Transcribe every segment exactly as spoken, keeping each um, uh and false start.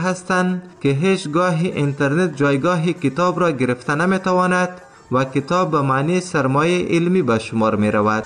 هستند که هیچ گاهی اینترنت جایگاه کتاب را گرفته نمیتواند و کتاب به معنی سرمایه علمی به شمار می رود.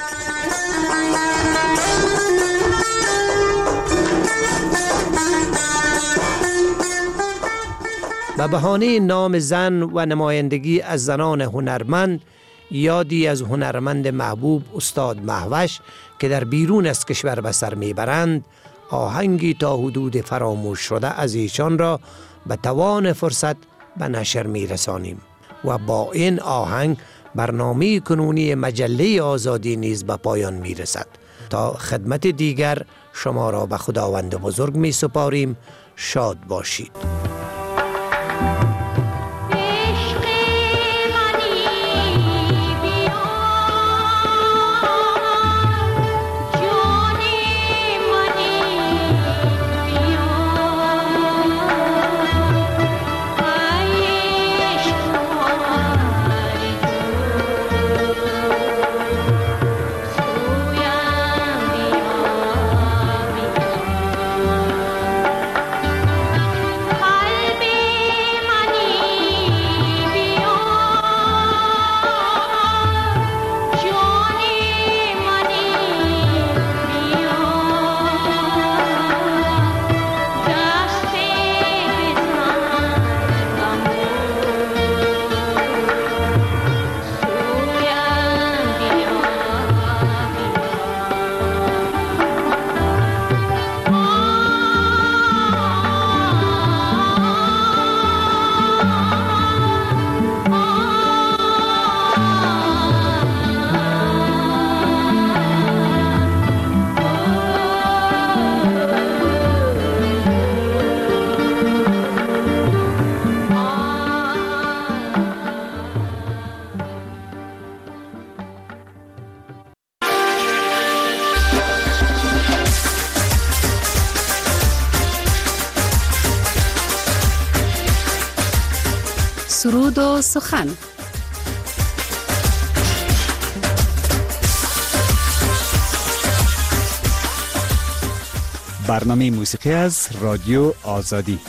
به بهانه نام زن و نمایندگی از زنان هنرمند، یادی از هنرمند محبوب استاد مهوش که در بیرون از کشور به سر میبرند، آهنگی تا حدود فراموش شده از ایشان را به توان فرصت به نشر میرسانیم و با این آهنگ برنامه کنونی مجله آزادی نیز به پایان میرسد. تا خدمت دیگر شما را به خداوند بزرگ می سپاریم. شاد باشید. سرود و سخن. برنامه موسیقی از رادیو آزادی.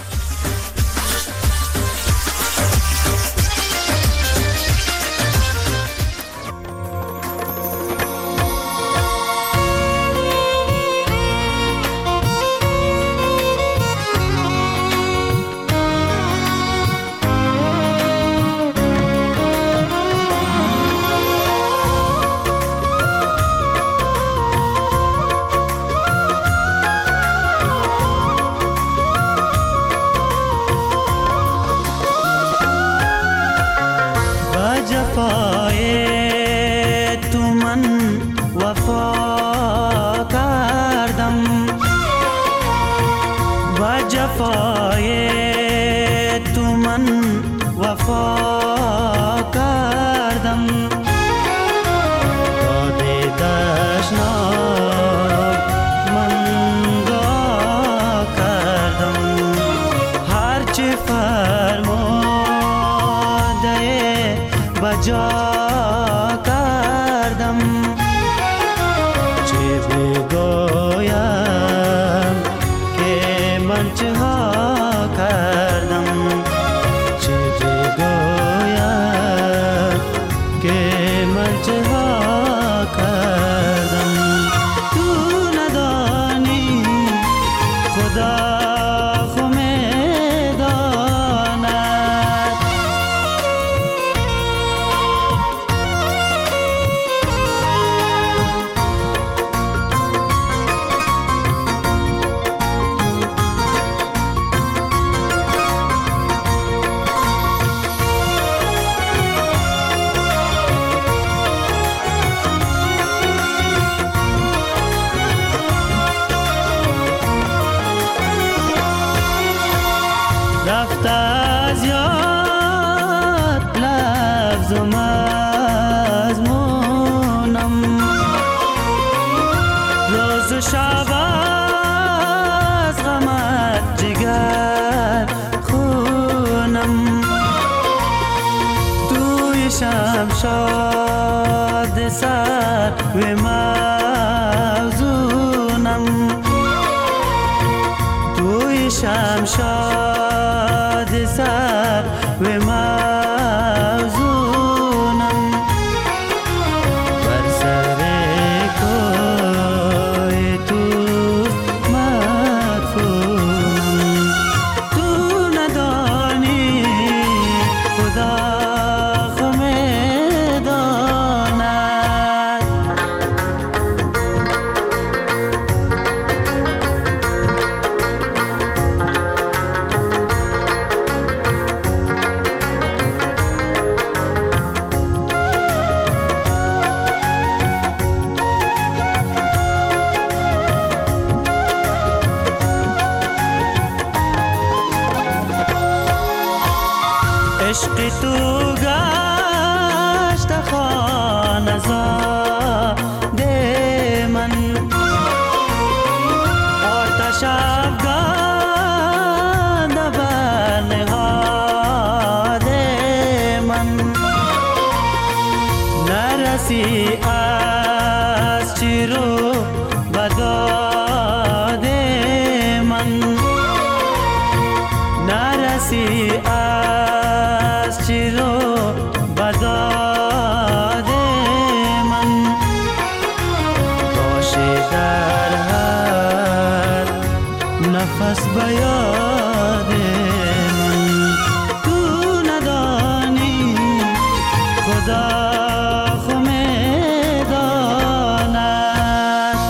شاد سر و موزونم توی شمشاد باد سر و موزونم بر سر کوی تو مدفونم تو ندانی خدا عشق تو گشت خانه زاد من آتش افگان بر نهاد من نرسی از چی رو بداد من نرسی از چی رو بداد من باشه در هر نفس بیاد من تو ندانی خدا خو میداند.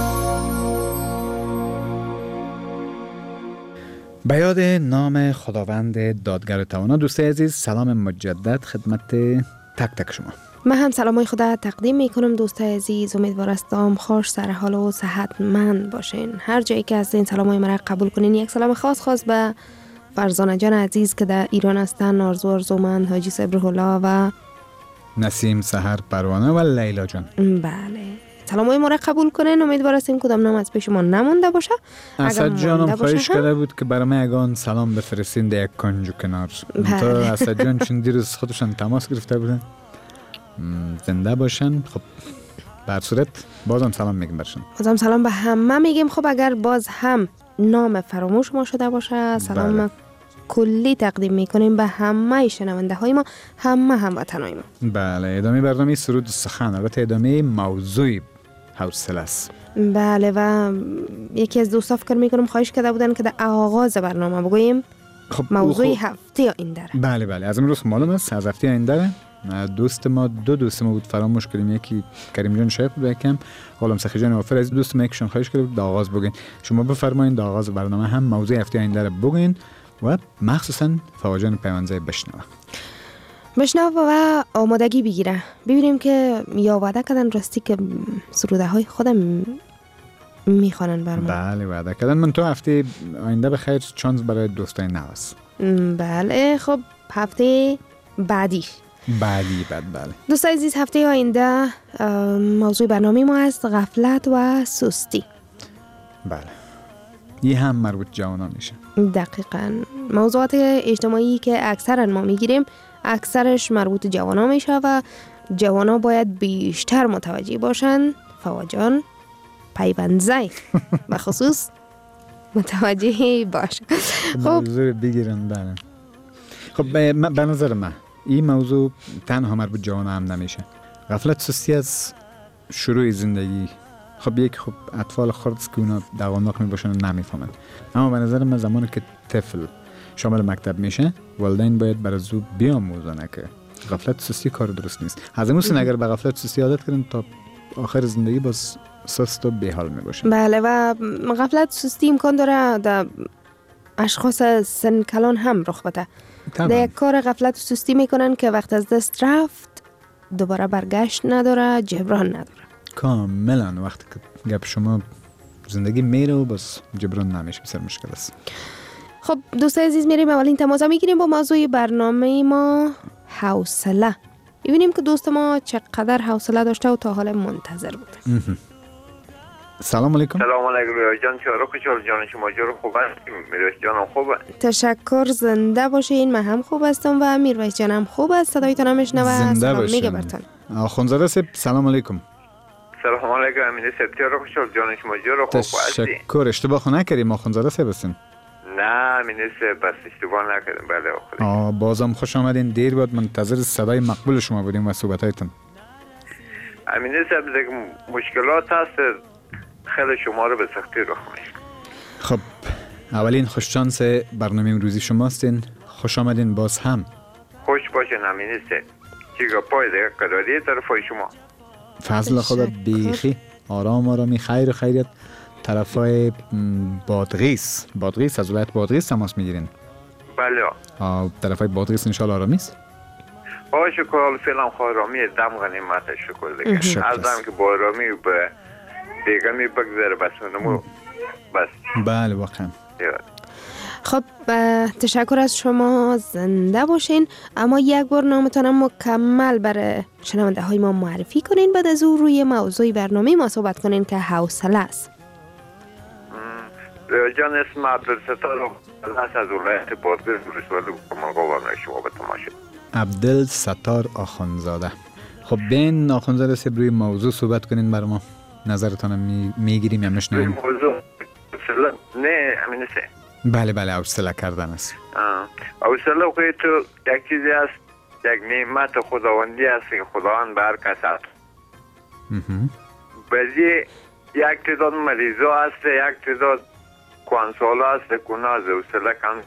به یاد نام خداوند دادگر و توانا. دوستای عزیز سلام مجدد خدمت تک تک شما. من هم سلامای خدا تقدیم میکنم دوستای عزیز. امیدوار هستم خوش سر حال و صحتمند باشین. هر جایی که هستین سلامای مرا قبول کنین. یک سلام خاص خاص به فرزانه جان عزیز که در ایران هستن، آرزو ارزومند، حاجی صبرالله و نسیم سحر پروانه و لیلا جان. بله سلامای ما را قبول کنین. امیدوار هستیم کدام نام از پیش ما نمونده باشه. اسد جانم خواهش کرده بود که برای من یگان سلام بفرستین در یک کنج و کنار. تو اسد جان چون دیروز خودشان تماس گرفته بودن زنده باشن. خب بر صورت بازم سلام میگیم برشون. بازم سلام به همه میگیم. خب اگر باز هم نام فراموش ما شده باشه سلام بله. کلی تقدیم میکنیم به همه شنونده های ما، همه هموطنای ما. بله ادامه برنامه سرود سخن، البته ادامه موضوع حوصله است. بله و یکی از دوستا فکر میکنم خواهش کرده بودن که در آغاز برنامه بگوییم خب موضوع خب. هفته آینده. بله بله از امروز معلوم است از هفته آینده دوست ما دو دوست ما بود فراموش کردیم. یکی کریم جان شایق بود و یکم غلام سخی جان وفر. از دوست ما یکشون خواهش کرده بود آغاز بگین. شما بفرمایید در آغاز برنامه هم موضوع هفته آینده رو بگین و مخصوصا فواجان پیوندزای بشنوه بشنوه و آمادگی بگیره. ببینیم که یا وعده کردن راستی که سروده های خودم میخوانن بر ما. بله وعده کردن. من تو هفته آینده به خیر چانس برای دوستای نو است. بله خب هفته بعدی بعدی بعد بله دوستای عزیز هفته آینده موضوع برنامه ما است غفلت و سستی. بله یه هم مربوط جوانان میشه. دقیقاً موضوعات اجتماعی که اکثرا ما میگیریم اکثرش مربوط جوانان میشه و جوانا باید بیشتر متوجه باشن. فواجان پیوندزای به خصوص متوجه باشه. خب موضوع بگیرن. بله خب به نظر من این موضوع تنها مربوط جوان هم نمیشه. غفلت سستی از شروع زندگی. خب یک خب اطفال خرد که اونا دوامدار میباشن و نمیفهمن، اما به نظر من زمانی که طفل شامل مکتب میشه والدین باید برای زو بیاموزن که غفلت سستی کار درست نیست. هزموسن اگر به غفلت سستی عادت کردن تا آخر زندگی باز سست و بیحال میباشن. بله و غفلت سستی امکان داره در اشخاص سن کلان هم رخ بده. در یک کار غفلت و سستی میکنن که وقت از دست رفت دوباره برگشت نداره، جبران نداره. کاملا وقتی که گپ شما زندگی میره و بس جبران نمیشه، بسیار مشکل است. خب دوستای عزیز میریم اولین تماس میگیریم با موضوع برنامه ما حوصله. ببینیم که دوست ما چقدر حوصله داشته و تا حال منتظر بوده. سلام علیکم. سلام علیکم جان. چرا خوشحال جان شما جور خوب هستیم؟ میرویس جانم خوبه؟ تشکر زنده باشین. من هم خوب هستم و میرویس جانم خوب است. صدایتان هم میشنوه. سلام میگه برتون. آخوندزاده سب سلام علیکم. سلام علیکم امین سبتیار خوشحال جان شما جور خوب هستی؟ تشکر. اشتباه نکردیم آخوندزاده سب هستین؟ نه مینیسه بس اشتباه نکردم. بله آخری. آه بازم خوش آمدین. دیر بود منتظر صدای مقبول شما بودیم و صحبتایتون. مینیسه دیگه مشکلات هست خیلی شما رو به سختی راه میشه. خب اولین خوش شانس برنامه امروزی شماستین. خوش آمدین باز هم. خوش باشین مینیسه. چیگا پای دیگه قراری طرفای شما. فضل خدا بیخی آرام آرامی خیر و خیریت. طرفای بادغیس بادغیس از ولایت بادغیس تماس میگیرین؟ بله. آه طرفای بادغیس انشالله آرامی است؟ آه شکر فعلا آرامی دم غنیمت شکر دیگه. از دم که با آرامی به دیگه می بگذره بس منمو بس. بله واقعا. خب تشکر از شما، زنده باشین. اما یک بار نامتان مکمل برای شنونده های ما معرفی کنین، بعد از او روی موضوع برنامه ما صحبت کنین که حوصله است. جان اسم عبدالستار است از ولایت بادغیس ولسوالی کمالگاو شما به تماشا. عبدالستار آخونزاده. خب بین آخونزاده سب روی موضوع صحبت کنین برای ما. نظرتان می... میگیریم یا میشنویم؟ موضوع نه همین سه. بله بله حوصله کردن است. حوصله خود تو یک چیزی است، یک نعمت خداوندی است که خداوند به هر کس است. بعضی یک تعداد مریضا است، یک تعداد کوانسالا است که از حوصله کم.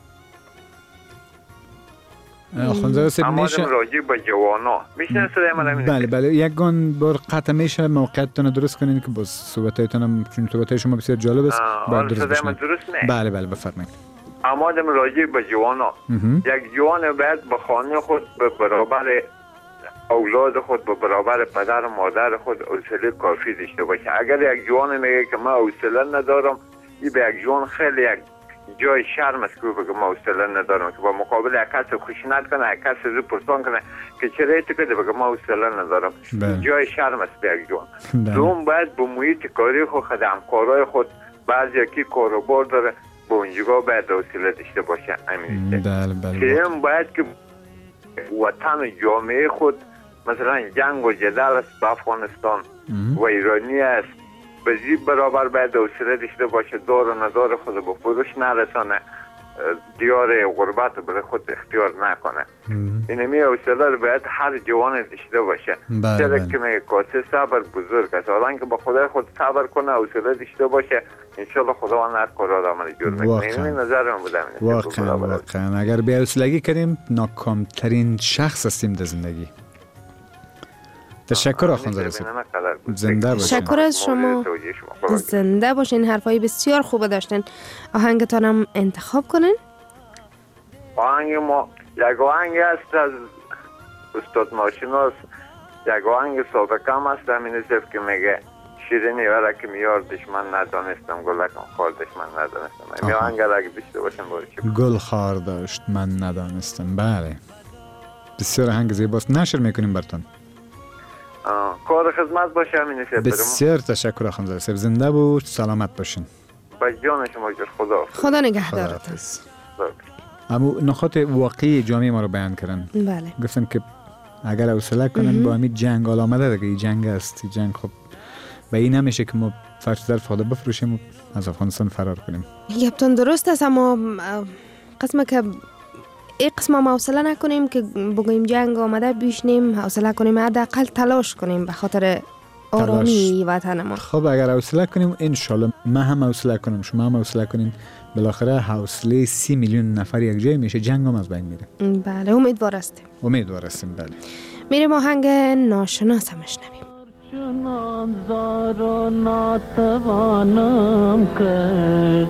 آخونزاده سب میشه اما راجع به جوانا میشه صدای من همین. بله بله یکان بار قطع میشه موقعیتتون درست کنین که باز صحبتایتون هم چون صحبتای شما بسیار جالب است باید درست بشنوید. بله بله بفرمایید. اما دم راجع به جوانا یک جوان باید به خانه خود به برابر اولاد خود به برابر پدر و مادر خود حوصله کافی داشته باشه. اگر یک جوان میگه که من حوصله ندارم، این به یک جوان خیلی یک جای شرم است که بگه ما حوصله ندارم، که با مقابل یک کس خشونت کنه، یک کس رو پرسان کنه که چرا ایت کنه بگه ما حوصله ندارم. جای شرم است به یک جوان. دوم باید به محیط کاری خود خود همکارای خود بعضی کی کاروبار داره به اونجا باید حوصله داشته باشه. همین بله بله. سوم باید که وطن و جامعه خود مثلا جنگ و جدل است به افغانستان و ایرانی است، به زی برابر باید حوصله داشته باشه، دار و ندار خود به فروش نرسانه، دیار غربت رو برای خود اختیار نکنه. اینمی حوصله رو باید هر جوان داشته باشه. چرا که میگه کاسه صبر بزرگ است. حالا که با خدای خود صبر کنه، حوصله داشته باشه، انشالله خداوند هر کار آدم جور میکنه. این نظر من بودم. واقعا واقعا اگر بی حوصلگی کردیم ناکامترین شخص هستیم در زندگی. تشکر آخونزاده سب. زنده باشین. تشکر از شما. زنده باشین. حرفای بسیار خوب داشتین. آهنگتان هم انتخاب کنین. آهنگ ما یک آهنگ است از استاد ناشناس، یک آهنگ ساده کم است همین است که میگه شیرینی وره که میار دشمن ندانستم، گلکم خار دشمن ندانستم. این آهنگ را اگه داشته باشین باشه. گل خار داشت من ندانستم. بله بسیار آهنگ زیباست. نشر میکنیم براتون. کار خدمت باشه همین است. بسیار تشکر آخونزاده سب. زنده بود، سلامت باشین. با جان شما جور. خدا خدا نگهدارتون. اما نکات واقعی جامعه ما رو بیان کردن. بله. گفتن که اگر حوصله کنن با همین جنگ آمده دیگه، این جنگ است. این جنگ خب به این نمیشه که ما فرض در فاده بفروشیم و از افغانستان فرار کنیم. یبتون درست است، اما قسمه که این قسم ما حوصله نکنیم که بگوییم جنگ آمده بیشنیم، حوصله کنیم حداقل تلاش کنیم به خاطر آرامی وطن ما. خب اگر حوصله کنیم انشالله من هم حوصله کنم، شما هم حوصله کنین، بالاخره حوصله سی میلیون نفر یک جای میشه، جنگ هم از بین میره. بله امیدوار هستیم. امیدوار هستیم. بله میریم آهنگ ناشناس هم بشنویم. چنان زار و ناتوانم کرد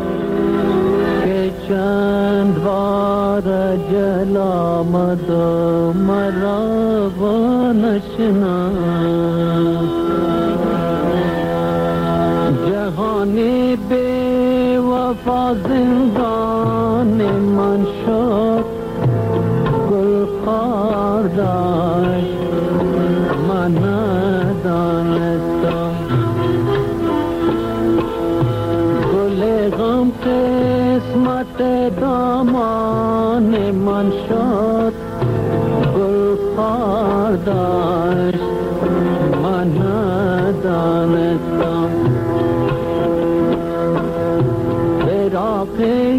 که چند بار جلا مد مرا و نشناس، جهانی بی وفا زندان من شد، گل خار داشت من ندانستم، گل غم قسمت دامان من شد، گل خار داشت من ندانستم، فراق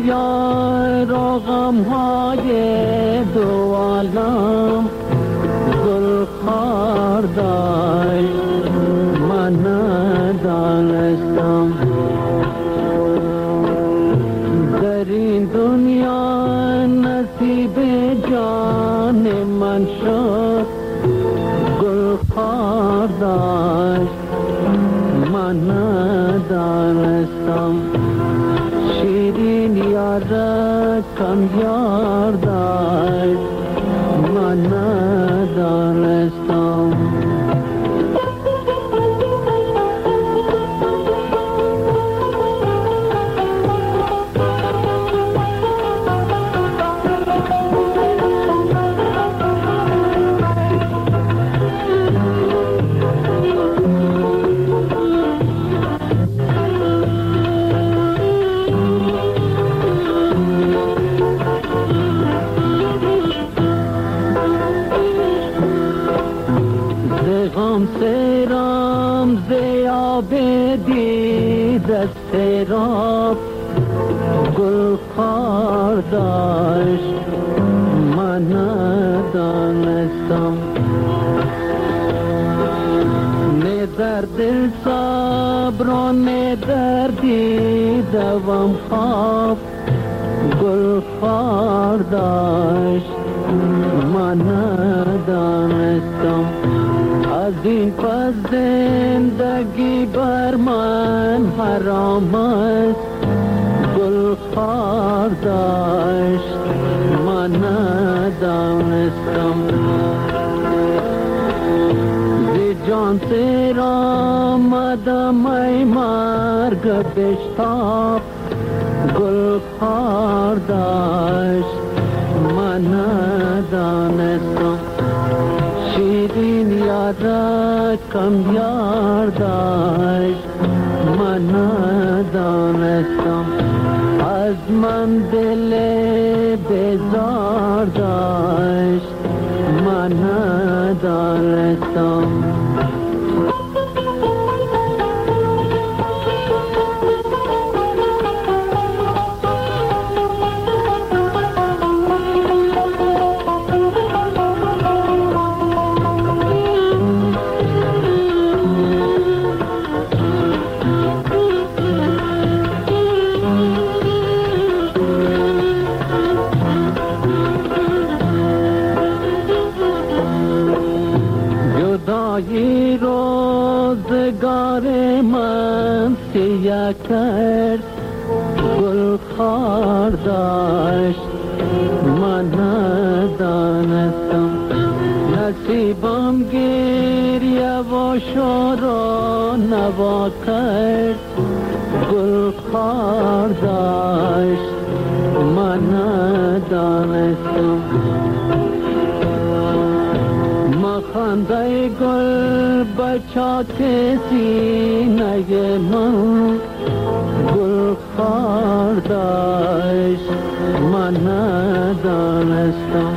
را غمهای دو عالم گل خار داشت من ندانستم در این دنیا نصیب جان من شد گل خار داشت من ندانستم شیرین یارا کم یار داشت من ندانستم سرام زیاب دیده سراب گل خار داشت من ندانستم نه در دل صبر و نه در دیده وم خواب گل خار داشت من ندانستم از این پس زندگی بر من حرام است گل خار داشت من ندانستم زی جان سیر آمدم ای مرگ بشتاب گل خار داشت من ندانستم شیرین یارا کم یار داشت من ندانستم از من دل بیزار داشت من ندانستم جدایی روزگار من سیاه کرد گل خار داشت من ندانستم نصیبم گریه و شور و نوا کرد گل خار داشت من ندانستم خنده گل بچات سینه من گل خار داشت من ندانستم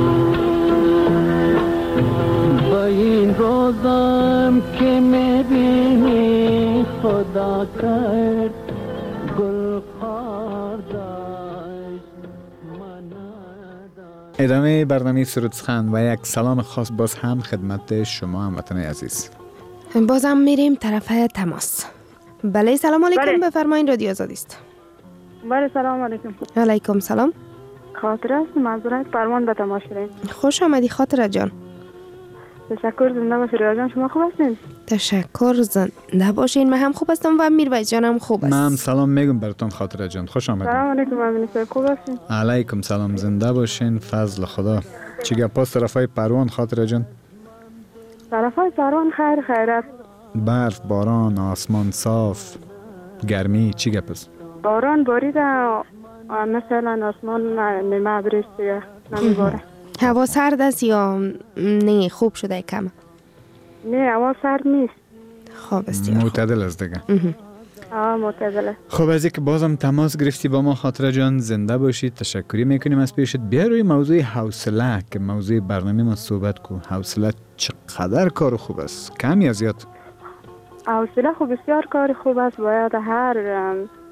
با این روزم که میبینی خدا کرد گل خار داشت من ندانستم. ادامه برنامه سرود سخن و یک سلام خاص باز هم خدمت شما هموطن عزیز. بازم میریم طرف تماس. بله سلام علیکم. بله. بفرمایید رادیو آزادی است. بله سلام علیکم. علیکم سلام. خاطر است معذرت فرمان به تماس شدیم. خوش آمدی خاطر جان. تشکر زنده باشید ریا جان شما خوب هستین؟ تشکر زنده باشین من هم خوب هستم و میرویس جانم خوب است. من سلام میگم براتون خاطر جان خوش آمدید. سلام علیکم امین صاحب خوب هستین؟ علیکم سلام زنده باشین فضل خدا. چی گپاست طرفای پروان خاطر جان؟ طرفای پروان خیر خیرت. برف باران آسمان صاف گرمی چی گپاست؟ باران باریده مثلا آسمان نیمه بریش دیگه نمیباره. هوا سرد است یا نه خوب شده کم؟ نه هوا سرد نیست. خوب است. معتدل است دیگه. آه معتدله. خب از اینکه بازم تماس گرفتی با ما خاطر جان زنده باشید تشکری میکنیم از پیشت. بیا روی موضوع حوصله که موضوع برنامه ما صحبت کو. حوصله چقدر کار خوب است کم یا زیاد؟ حوصله خوب بسیار کار خوب است باید هر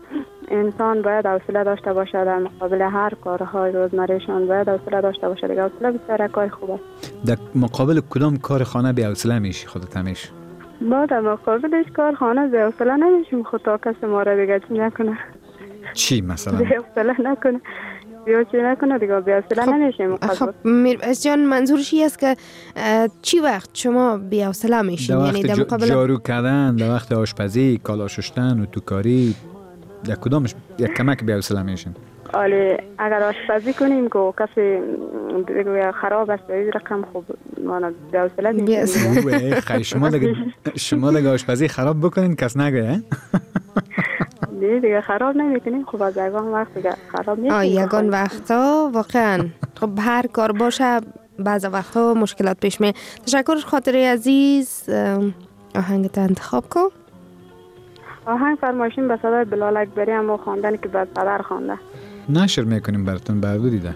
انسان باید حوصله داشته باشه در مقابل هر کارهای روزمرهشان، باید حوصله داشته باشه دیگه. حوصله بسیار کار خوبه. در مقابل کدام کار خانه بی حوصله میشی خودت همیشه؟ ما در مقابلش کار خانه بی حوصله نمیشیم. خود تا کسی ما را دیگه چی نکنه. چی مثلا؟ بی حوصله نکنه. بیا چی نکنه دیگه بی حوصله خب نمیشیم. خب میرباز جان منظورش این است که چی وقت شما بی حوصله میشین؟ یعنی در مقابل جارو کردن، در وقت آشپزی، کالا شستن و توکاری، یک کدامش یک کمک بی حوصله میشین؟ آلی اگر آشپزی کنیم که کسی دیگه خراب است این رقم خوب ما بی حوصله میشیم. خیلی شما دیگه شما دیگه آشپزی خراب بکنین کس نگه؟ دیگه دیگه خراب نمیکنیم. خب از یگان وقت دیگه خراب میکنیم. آه یگان وقتا واقعا خب هر کار باشه بعض وقتا مشکلات پیش می. تشکر خاطر عزیز. آهنگت انتخاب کن. آهنگ فرمایشین به صدای بلال اکبری هم خواندن که بعد پدر خوانده. نشر میکنیم براتون بعدو دیده.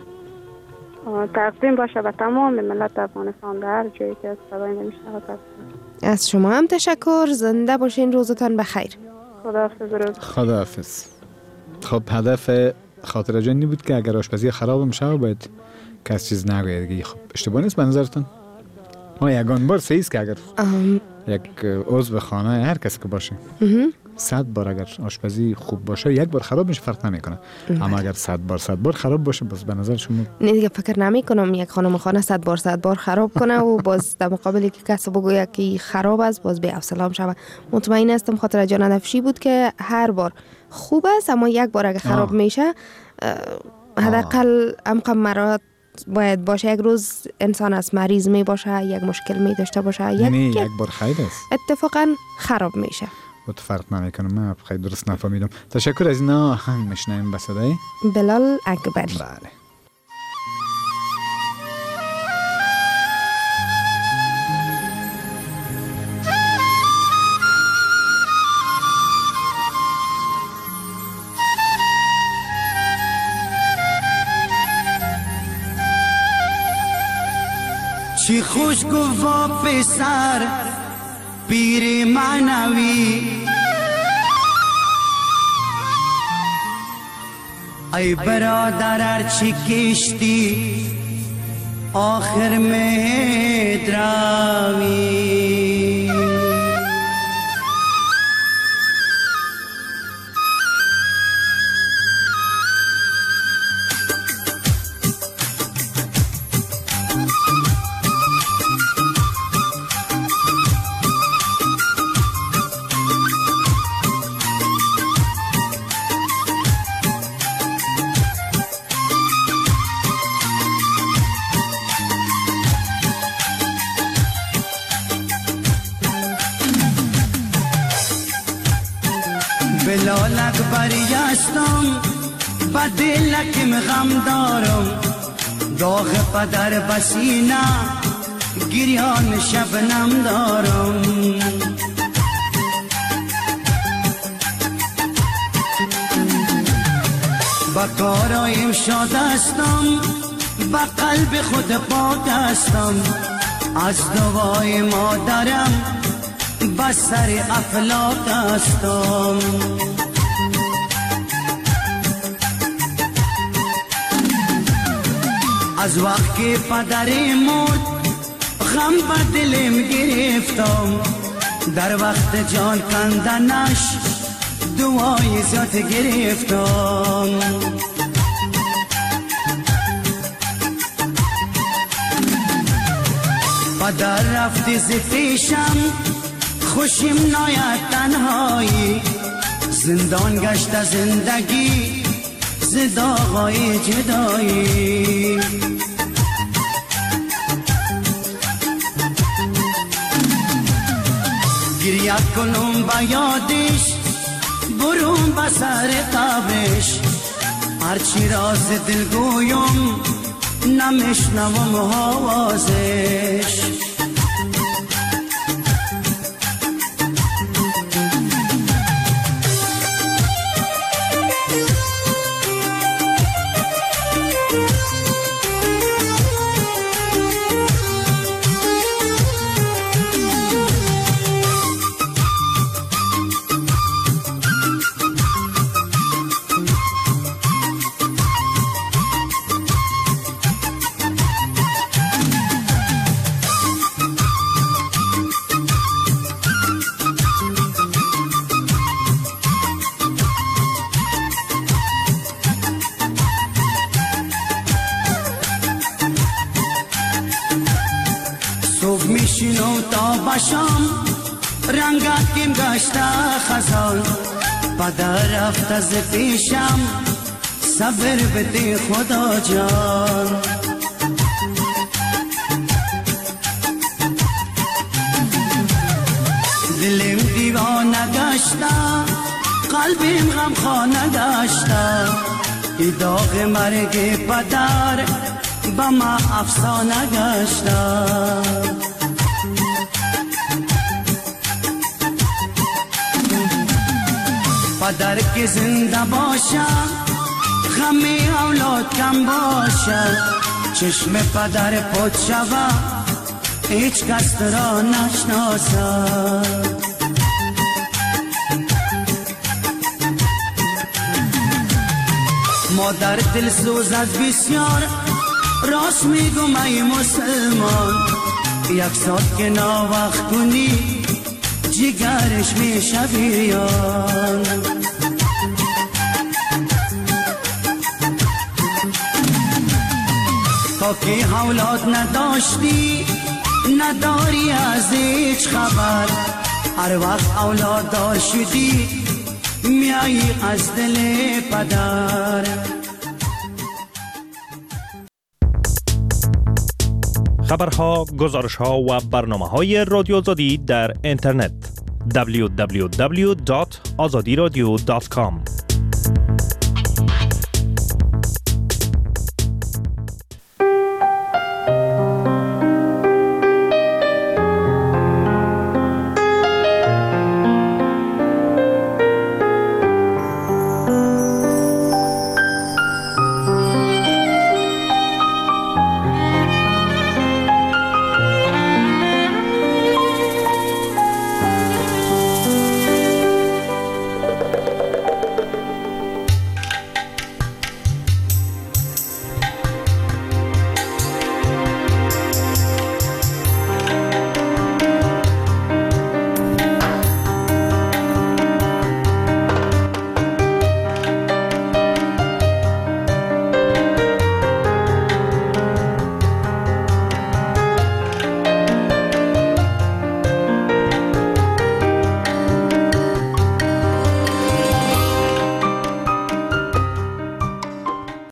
تقدیم باشه به تمام ملت افغانستان در هر جایی که صدای نمیشنوه. از شما هم تشکر. زنده باشین. روزتان بخیر. خداحافظ. روز خداحافظ. خب هدف خاطر جان این بود که اگر آشپزی خراب میشه باید کس چیز نگه دیگه. خب اشتباه نیست به نظرتون؟ ما یگان بار سیست که اگر ام... یک عضو خانه هر کس که باشه صد بار اگر آشپزی خوب باشه یک بار خراب میشه فرق نمیکنه. اما اگر صد بار صد بار خراب باشه بس به نظر شما نه دیگه فکر نمی کنم یک خانم خانه صد بار صد بار خراب کنه و باز در مقابلی که کسی بگوید که خراب است باز بی حوصله شوه. مطمئن هستم خاطر جان هدفشی بود که هر بار خوب است اما یک بار اگر خراب آه. میشه حداقل امکان مرات باید باشه. یک روز انسان از مریض می باشه، یک مشکل می داشته باشه، یک یک بار خیر است اتفاقا خراب میشه. با تو فرق نمیکنه. من خیلی درست نفهمیدم. تشکر از اینا. آهنگ میشنیم به صدای بلال اکبری. بله. چی خوش گفت پسر پیر معنوی، ای برادر ارچی کشتی آخر میں دراوی. بلال اکبری هستم با دلکم غم دارم، داغ پدر بسینه گریان شبنم دارم. با کارایم شاد هستم با قلب خود پاک هستم، از دوای مادرم با سر افلاک هستم. از وقت که پدر مرد غم بر دلم گرفتم، در وقت جان کندنش دعای زیاد گرفتم. پدر رفتی ز پیشم خوشیم ناید تنهایی، زندان گشت زندگی ز داغای جدایی. گریه کنم با یادش برون با سر قبرش، هرچی راز دل گویم نمیشنوم آوازش. تا بشم رنگت کم گشته خزان پدر رفت از پیشم صبر بده خدا جان دلم دیوانه گشته قلبم غم خانه گشته ای داغ مرگ پدر با ما افسانه گشته پدر که زنده باشه غم اولاد کم باشه چشم پدر پد شوه هیچ کس را نشناسه مادر دل سوز از بسیار راست میگم ای مسلمان یک ساعت که ناوقت کنی جگرش میشه بیان تا که اولاد نداشتی نداری از هیچ خبر هر وقت اولاد دار شدی میایی از دل پدر خبرها، گزارشها و برنامه‌های رادیو آزادی در اینترنت دبلیو دبلیو دبلیو دات آزادی رادیو دات کام